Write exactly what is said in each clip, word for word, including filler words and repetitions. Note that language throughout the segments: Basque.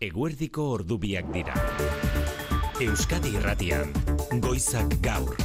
Eguerdiko ordubiak dira. Euskadi Irratian, Goizak Gaur.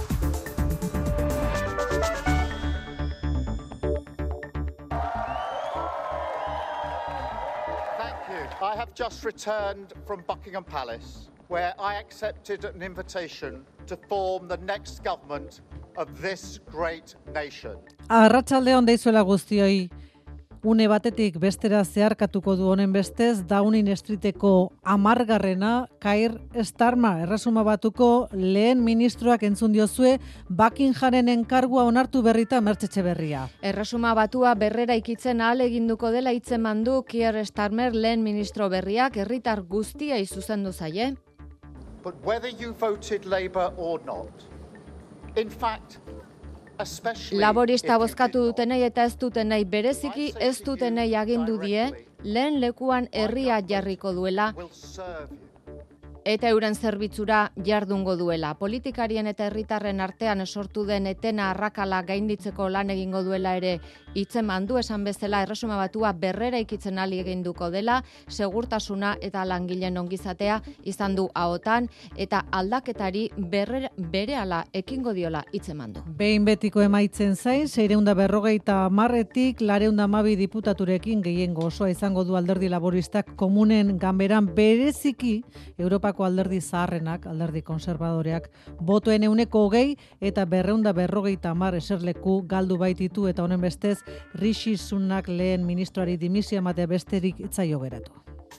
Thank you. I have just returned from Buckingham Palace, where I accepted an invitation to form the next government of this great nation. Arratsalde on deizuela guztioi. Une batetik bestera zeharkatuko du honen bestez Downing Streeteko hamargarrena Keir Starmer erresuma batuko lehen ministroak entzun diozue Buckingharen enkargua onartu berrita Mertxe Etxeberria. Erresuma batua berrera ikitzen ahal eginduko dela hitzeman du Keir Starmer lehen ministro berriak herritar guztia zuzendu zaie. But whether you voted Labour or not, in fact, Laborista bozkatu dutenei eta ez dutenei bereziki ez dutenei agindu die, lehen lekuan herria jarriko duela eta euren zerbitzura jardungo duela. Politikarien eta herritarren artean sortu den etena arrakala gainditzeko lan egingo duela ere hitzeman du, esan bezala erresuma batua berrera ikitzen ahal eginduko dela, segurtasuna eta langileen ongizatea izan du ahotan eta aldaketari berre, berehala ekingo diola hitzeman du. Behin betiko emaitzen zain, seiehun eta berrogeita hamarretik laurehun eta hamabi diputaturekin gehiengo osoa izango du alderdi laboristak komunen ganberan, bereziki Europako alderdi zaharrenak, alderdi konservadoreak, botoen ehuneko hogei eta berrehun eta berrogeita hamar eserleku galdu baititu, eta honen bestez Rishi Sunak lehen ministroari dimisioa ematea besterik ez zaio geratu.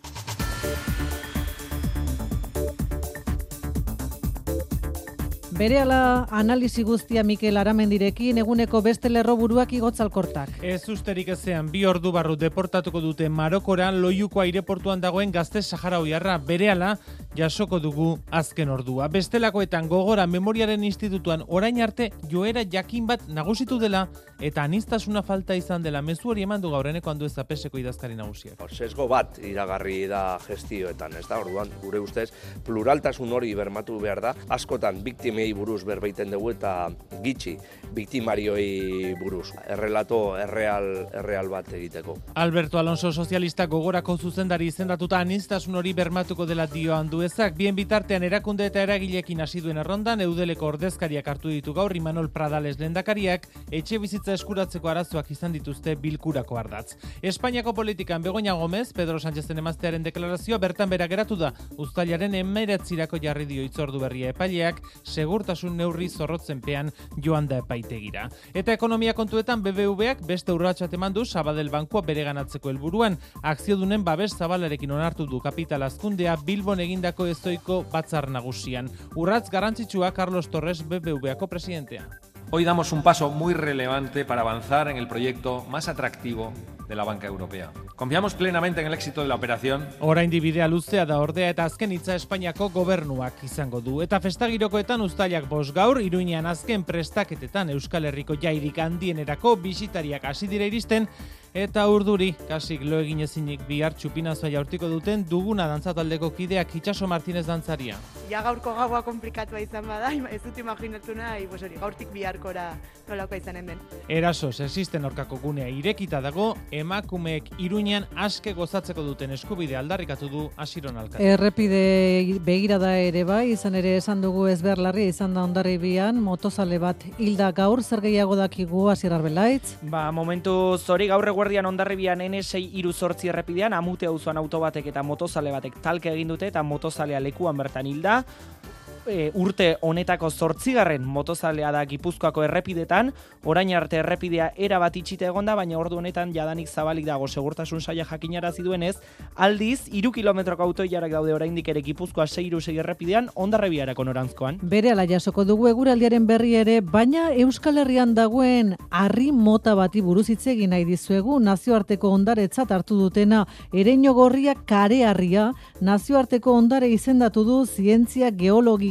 Berehala analisi guztia Mikel Aramendirekin, eguneko beste lerroburuak igotzalkortak. Ez usterik ezean, bi ordu barru deportatuko dute Marokoran Loiuko aireportuan dagoen gazte saharaoiarra. Berehala jasoko dugu azken ordua. Bestelakoetan gogora Memoriaren Institutuan orain arte joera jakin bat nagusitu dela eta aniztasuna falta izan dela. Mezu hori eman du gaureneko andu ezapeseko idazkari nagusiak. Sesgo bat iragarri da gestioetan, ez da? Orduan, gure ustez, pluraltasun hori bermatu behar da. Askotan biktimei buruz berbaiten dugu eta gitxi biktimarioi buruz. Errelato erreal, erreal bat egiteko. Alberto Alonso sozialista gogorako zuzendari izendatuta aniztasun hori bermatuko dela dio anduezak. Bien bitartean erakunde eta eragilekin hasi duen errondan, Eudeleko ordezkariak hartu ditu gaur, Imanol Pradales lehendakariak etxe bizitza eskuratzeko arazoak izan dituzte bilkurako ardatz. Espainiako politikan Begoña Gómez, Pedro Sánchezen emaztearen deklarazioa bertan bera geratu da. Uztailaren hemeretzirako jarri dio hitzordu berria epaileak, segurtasun neurri zorrotzenpean joan da epaitegira. Eta ekonomia kontuetan B B V-ak beste urratsak eman du Sabadell bankua bereganatzeko helburuan. Akziodunen babes zabalarekin onartu du kapital hazkundea Bilbon egindako ezoiko batzar nagusian. Urratz garrantzitsua Carlos Torres, B B V-ako presidentea. Hoy damos un paso muy relevante para avanzar en el proyecto más atractivo de la banca europea. Confiamos plenamente en el éxito de la operación. Oraindik bidea luzea da ordea eta azken hitza Espainiako gobernuak izango du. Eta festagirokoetan uztailak bost gaur, Iruinean azken prestaketetan Euskal Herriko jairik handienerako bisitariak hasi dira iristen, eta urduri, kasik lo egin ezinik bihar txupinazoa jaurtiko duten duguna dantzataldeko kideak Itxaso Martínez dantzaria. Ja gaurko gaua komplikatua izan bada, ez dut imaginatu nahi, pues hori, gaurtik biharkora nolakoa izanen den. Eraso sexisten aurkako gunea irekita dago, emakumeek Iruinean aske gozatzeko duten eskubide aldarrikatu du Asiron Alkate. Errepide begirada ere bai, izan ere esan dugu ezberlarria izan da Hondarribian, motozale bat hilda gaur, zer gehiago dakigu Asier Arbelaitz? Ba, momentu zori gaur eguerdian Hondarribian N sei hiru zortzi errepidean Amute auzoan auto batek eta motozale batek talke egin dute eta motozalea lekuan bertan hilda. E, urte honetako zortzigarren motozalea da Gipuzkoako errepidetan, orain arte errepidea era bat itxita egonda, baina ordu honetan jadanik zabalik dago segurtasun saila jakinarazi duenez, aldiz, hiru kilometroko autoilarak daude oraindik ere Gipuzkoa sei hiru sei errepidean, Hondarribiarako noranzkoan. Berehala jasoko dugu eguraldiaren berri ere, baina Euskal Herrian dagoen harri mota bati buruz hitz egin nahi dizuegu, nazioarteko ondaretzat hartu dutena Ereño Gorria kareharria, nazioarteko ondare izendatu du zientzia geologikoen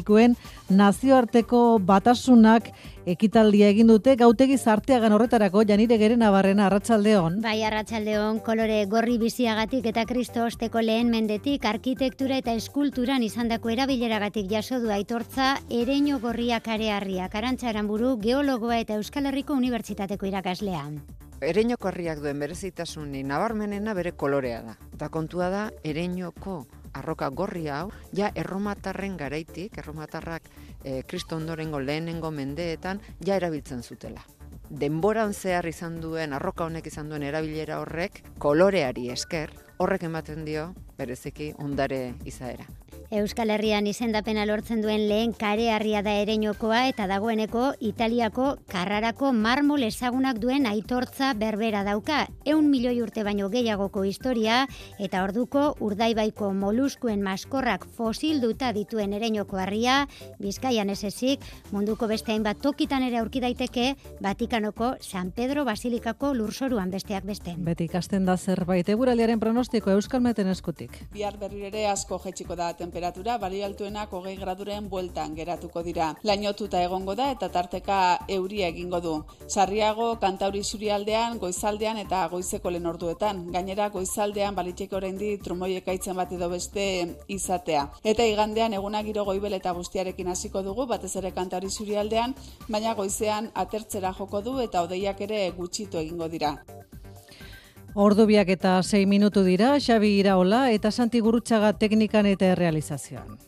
nazioarteko batasunak ekitaldia egin dute gautegi Zarteagan horretarako. Janire Gerenabarrena, arratsaldeon. Bai, arratsaldeon, kolore gorri biziagatik eta Kristo osteko lehen mendetik arkitektura eta eskulturan izandako erabileragatik jaso du aitortza Ereño Gorria kareharria. Arantxa Aranburu, geologoa eta Euskal Herriko Unibertsitateko irakaslea. Ereinoko harriak duen berezitasuni nabarmenena bere kolorea da. Eta kontua da, ereinoko arroka gorri hau, ja erromatarren garaitik, erromatarrak eh, Kristo ondorengo lehenengo mendeetan, ja erabiltzen zutela. Denboran zehar izan duen, arroka honek izan duen erabilera horrek, koloreari esker, horrek ematen dio, bereziki, ondare izaera. Euskal Herrian izendapena lortzen duen lehen kareharria da Ereñokoa eta dagoeneko Italiako Carrarako marmol ezagunak duen aitortza berbera dauka. Ehun milioi urte baino gehiagoko historia eta orduko Urdaibaiko moluskuen maskorrak fosilduta dituen Ereñoko harria, Bizkaian ez ezik, munduko beste hainbat tokitan ere aurki daiteke Vatikanoko San Pedro Basilikako lurzoruan besteak beste. Beti ikasten da zerbait eguraldiaren pronostiko Euskalmeten eskutik. Bihar berriro ere asko jaitsiko da temperatura, bari altuenak hogei graduren bueltan geratuko dira. Lainotuta egongo da eta tarteka euria egingo du. Sarriago Kantauri isurialdean, goizaldean eta goizeko lehen orduetan. Gainera goizaldean baliteke oraindik trumoi ekaitzen bat edo beste izatea. Eta igandean eguna giro goibel eta bustiarekin hasiko dugu, batez ere Kantauri isurialdean, baina goizean atertzera joko du eta hodeiak ere gutxitu egingo dira. Ordubiak eta sei minutu dira, Xabi Iraola eta Santi Gurutxaga teknikan eta realizazioan.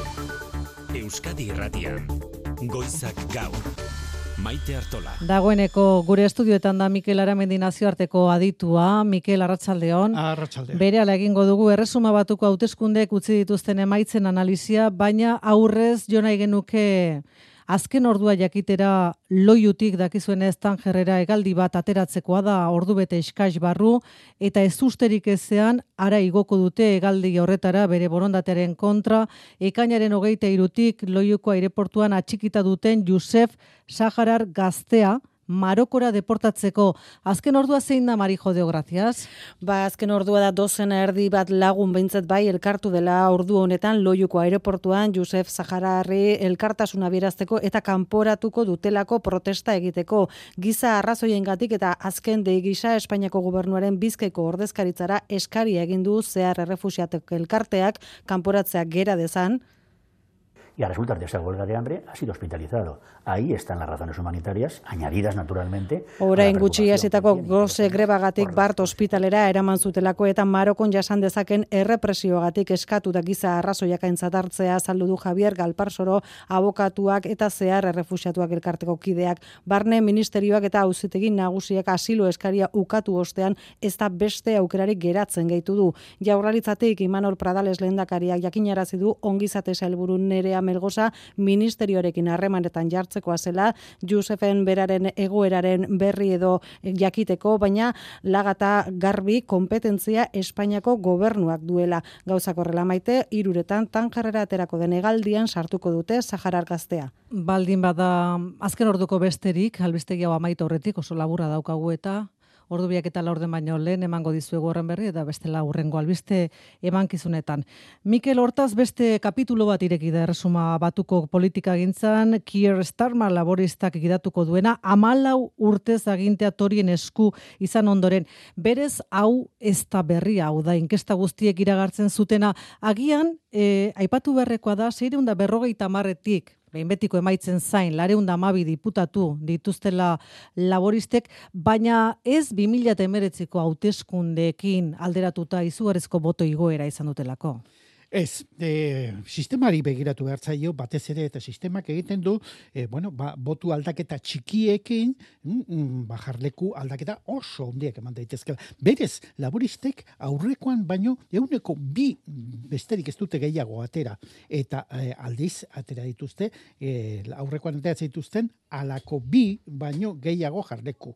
Euskadi Irratian, Goizak Gaur, Maite Artola. Dagoeneko gure estudioetan da Mikel Aramendi nazioarteko aditua. Mikel, arratsaldeon. Arratsaldeon. Berehala egingo dugu erresuma batuko hauteskundeek utzi dituzten emaitzen analizia, baina aurrez jo nahi genuke azken ordua jakitera loiutik dakizuenez Tangerrera hegaldi bat ateratzekoa da ordubete eskas barru eta ez usterik ezean ara igoko dute hegaldi horretara bere borondatearen kontra ekainaren hogeita hirutik Loiuko aireportuan atxikita duten Josef Saharar gaztea Marokora deportatzeko. Azken ordua zein da, Marijo Deo, gracias? Ba, azken ordua da dozena erdi bat lagun behintzat bai elkartu dela ordu honetan Loiuko aireportuan Josef Sahararri elkartasuna bierazteko eta kanporatuko dutelako protesta egiteko. Giza arrazoiengatik eta azken dei gisa Espainiako gobernuaren Bizkaiko ordezkaritzara eskaria egin du zehar errefuxiatek elkarteak kanporatzea gera dezan. Y a resultas de esa huelga de hambre ha sido hospitalizado. Ahí están las razones humanitarias, añadidas naturalmente. Orain gutxi hasitako goze grebagatik Bart ospitalera eraman zutelako eta Marokon jasan dezaken errepresioagatik eskatu da giza arrazoiak aintzat hartzea azaldu du Javier Galparsoro, abokatuak eta zehar errefuxiatuak elkarteko kideak. Barne ministerioak eta auzitegi nagusiak asilo eskaria ukatu ostean ez da beste aukerarik geratzen gehitu du. Jaurlaritzatik Imanol Pradales lehendakariak jakinarazi du ongizate sailburu Nerea Melgoza ministerioarekin harremanetan jartzekoa zela Josefen beraren egoeraren berri edo jakiteko, baina lagata garbi konpetentzia Espainiako gobernuak duela. Gauzak horrela, Maite, hiruretan Tangerrera aterako den hegaldian sartuko dute Saharar gaztea. Baldin bada azken orduko besterik, albistegi hau amaitu horretik oso laburra daukagu eta ordubiak eta laurden baino lehen emango dizuegu horren berri eta bestela hurrengo albiste emankizunetan. Mikel, hortaz beste kapitulo bat ireki da erresuma batuko politika gintzan, Keir Starmer laboristak gidatuko duena, hamalau urtez agintea torien esku izan ondoren. Berez hau ez da berria, hau da inkesta guztiek iragartzen zutena. Agian, eh, aipatu berrekoa da, seiehun eta berrogeita hamarretik, behin betiko emaitzen zain, laurehun eta hamabi diputatu dituztela laboristek, baina ez bi mila hemeretziko hauteskundeekin alderatuta izugarrizko boto igoera izan dutelako. Ez, e, sistemari begiratu behar zaio, batez ere, eta sistemak egiten du, e, bueno, ba, botu aldaketa txikiekin, mm, ba, jarleku aldaketa oso handiak eman daitezkela. Berez, laboristek aurrekoan baino, eguneko bi besterik ez dute gehiago atera, eta e, aldiz atera dituzte, e, aurrekoan atera zituzten, alako bi baino gehiago jarleku.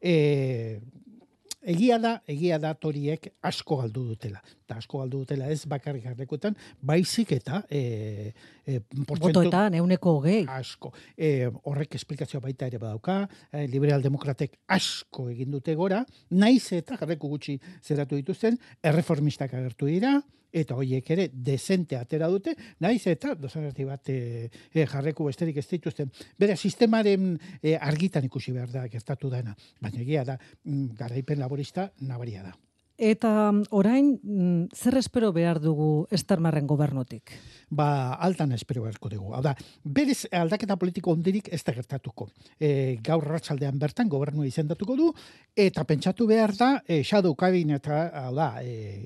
E, Egia da, egia da toriek asko galdu dutela. Eta asko galdu dutela ez bakarrik jarlekuetan, baizik eta e, e, botoetan, euneko hogei. Asko. E, horrek esplikazioa baita ere badauka, e, liberal demokratek asko egin dute gora, naiz eta jarleku gutxi zeratu dituzten, erreformistak agertu dira, eta horiek ere dezente atera dute, naiz eta dozenarti bat e, e, jarreku besterik ez dituzten. Bera, sistemaren e, argitan ikusi behar da gertatu dena, baina egia da, garaipen laborista nabaria da. Eta orain, zer espero behar dugu Starmerren gobernutik? Ba, altan espero beharko dugu. Hau da, berez aldaketa politiko ondirik ez da gertatuko. E, gaur arratsaldean bertan gobernua izendatuko du, eta pentsatu behar da, e, shadow kabineta, hau da, e,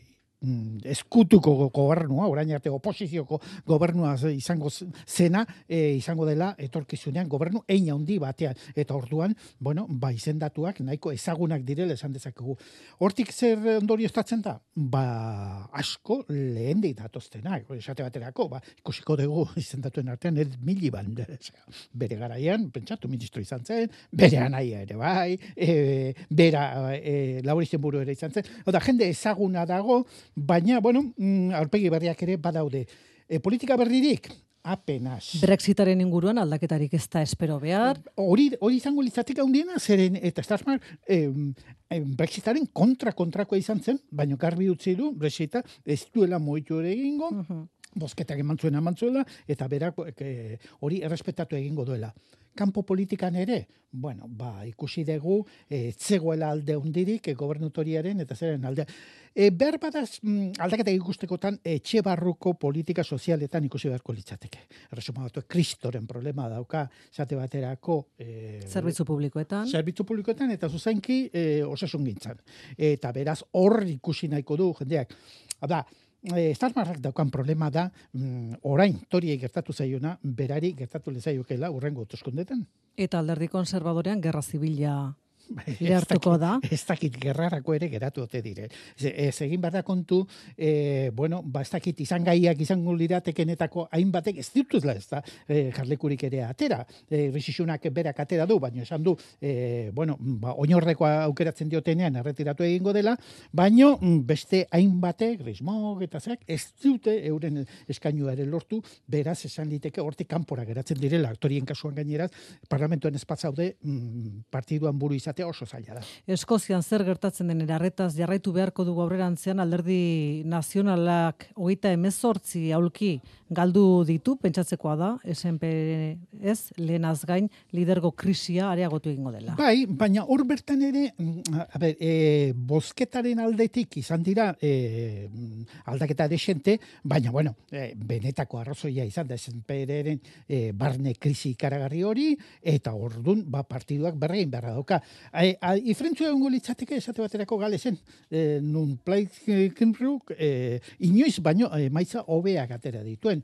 eskutuko gobernua, orain arte oposizioko gobernua izango zena, e, izango dela etorkizunean gobernu hein handi batean, eta orduan, bueno, ba izendatuak nahiko ezagunak direla esan dezakegu. Hortik zer ondorioztatzen da? Ba, asko lehen datoztenak, esate baterako, ba, ikusiko dugu izendatuen artean Ed Miliband, bere garaian, pentsatu ministro izan zen, bere anaia ere bai, e, bera e, Lauristen buru ere izan zen, oda, jende ezaguna dago, baina, bueno, aurpegi berriak ere badaude. E, politika berririk, apenas. Brexitaren inguruan aldaketarik ez da espero behar. Hori hori izango litzateke handiena, zeren eta Starmer eh, Brexitaren kontra-kontrakoa izan zen, baina garbi utzi du, Brexita ez duela moitu ere egingo, uh-huh. bozketak eman zuen eman zuela, eta berak eh, hori errespetatu egingo duela. Kanpo politikan ere, bueno, ba, ikusi dugu, e, zegoela alde hundirik, e, gobernutoriaren, eta zeren alde. E, behar badaz, mm, aldaketa ikustekotan, etxe barruko politika sozialetan ikusi beharko litzateke. Erresuma batu, kristoren problema dauka, zate baterako... E, zerbitzu publikoetan. Zerbitzu publikoetan, eta zuzenki e, osasun gintzan. Eta beraz, hor ikusi nahiko du, jendeak. Hada, E, Starmerrak daukan problema da, mm, orain toriei gertatu zaiona, berari gertatu lezaiokela urrengo hauteskundeetan. Eta alderdi konservadorean gerra zibila lehartuko da. Ez dakit gerrarako ere geratu ote dire. Ez egin behar da kontu, e, bueno, ba ez dakit izan gaiak izango liratekenetako hainbatek ez dituzla ez da, e, jarlekurik ere atera. E, Risisunak berak atera du, baina esan du, e, bueno, ba, oinorrekoa aukeratzen diotenean erretiratu egingo dela, baina beste hainbatek, Grismog eta zeak, ez dute euren eskainua ere lortu, beraz esan liteke hortik kanpora geratzen direla, aktorien kasuan gaineraz, parlamentoan espatzaude mm, partiduan buru izan oso zaila da. Eskozian zer gertatzen den erarretaz jarraitu beharko dugu aurrerantzean alderdi nazionalak hogeita hemezortzi aulki galdu ditu, pentsatzekoa da, S N P ez, lehenaz gain, lidergo krisia areagotu egingo dela. Bai, baina hor bertan ere, a ber, e, bozketaren aldetik izan dira e, aldaketa desente, baina, bueno, e, benetako arrazoia izan da S N P-ren e, barne krisi ikaragarri hori, eta ordun ba, partiduak berrein beharra dauka. Ifrentzua egongo litzateke esate baterako galesen, e, nun plaikenruk e, inoiz baino e, maitza hobeak atera dituen.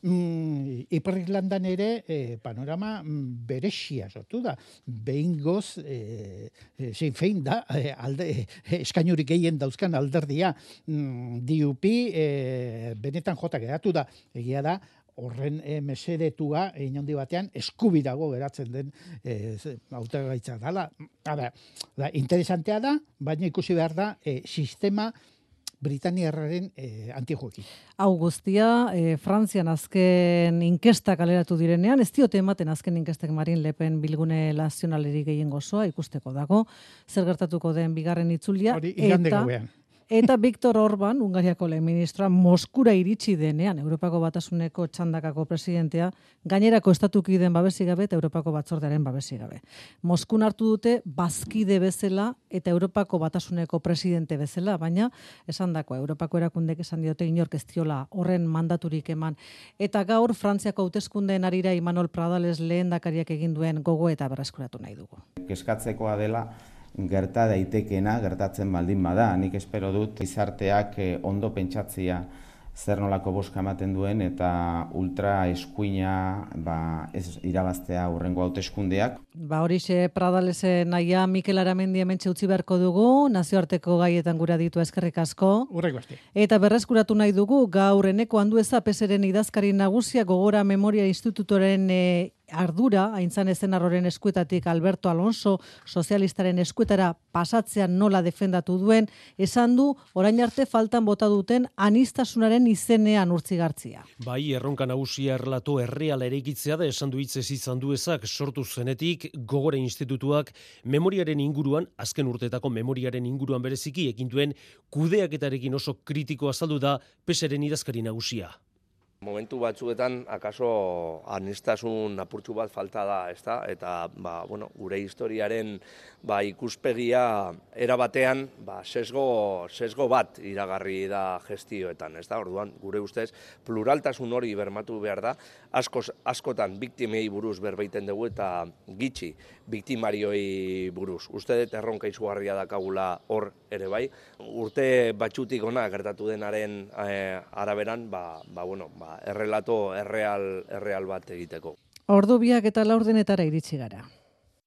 Mm, Ipar Irlandan ere e, panorama mm, beresia sortu da. Behingoz, e, e, zein fein da, e, alde, e, eskainurik gehien dauzkan alderdia mm, D U P e, benetan jota geratu da. Egia da, horren e, mesedetua egin handi batean eskubirago geratzen den e, hautagaitza dela. Da, interesantea da, baina ikusi behar da e, sistema Britaniarraren e, antijoekin. Hau guztia, e, Frantzian azken inkestak aleratu direnean, ez diote ematen azken inkestek Marine Le Pen bilgune nazionaleri gehien gozoa, ikusteko dago, zer gertatuko den bigarren itzulia. Hori, igande gauean. Eta Viktor Orban, Hungariako lehen ministra, Moskura iritsi denean, Europako Batasuneko txandakako presidentea, gainerako estatukideen babesi gabe eta Europako batzordearen babesi gabe. Moskun hartu dute bazkide bezala eta Europako Batasuneko presidente bezala, baina esan dako, Europako erakundek esan diote inork ez diola horren mandaturik eman. Eta gaur, Frantziako hauteskundeen arira Imanol Pradales lehendakariak egin duen gogo eta berreskuratu nahi dugu. Kezkatzekoa dela, gerta daitekena, gertatzen baldin bada. Nik espero dut gizarteak ondo pentsatzea zer nolako boska ematen duen eta ultra eskuina ba, ez irabaztea hurrengo hauteskundeak. Ba horixe Pradalesen naia Mikel Aramendi hementxe utzi beharko dugu, nazioarteko gaietan gura ditu eskerrik asko. Urreko arte. Eta berreskuratu nahi dugu, gaur Eneko Andueza Peseren idazkari nagusia Gogora Memoria Institutoren e, ardura, haintzan ezen arroren eskuetatik Alberto Alonso sozialistaren eskuetara pasatzean nola defendatu duen, esan du orain arte faltan bota duten anistasunaren izenean urtzigartzia. Bai, erronka nagusia erlato erreal eraikitzea da esan du hitzez izan du ezak sortu zenetik Gogora Institutuak memoriaren inguruan, azken urteetako memoriaren inguruan bereziki egin duen kudeaketarekin oso kritiko azaldu da Peseren idazkari nagusia. Momentu batzuetan, akaso anistasun apurtxu bat falta da, ezta? Eta, ba, bueno, gure historiaren ba, ikuspegia erabatean ba, sesgo, sesgo bat iragarri da gestioetan, ezta? Orduan, gure ustez, pluraltasun hori bermatu behar da, askoz, askotan biktimei buruz berbaiten dugu eta gitxi biktimarioi buruz. Uste dut erronka izugarria dakagula hor ere bai. Urte batxutik ona gertatu denaren eh, araberan, ba, ba, bueno, ba, errelato erreal, erreal bat egiteko. Ordu biak eta laurdenetara iritsi gara.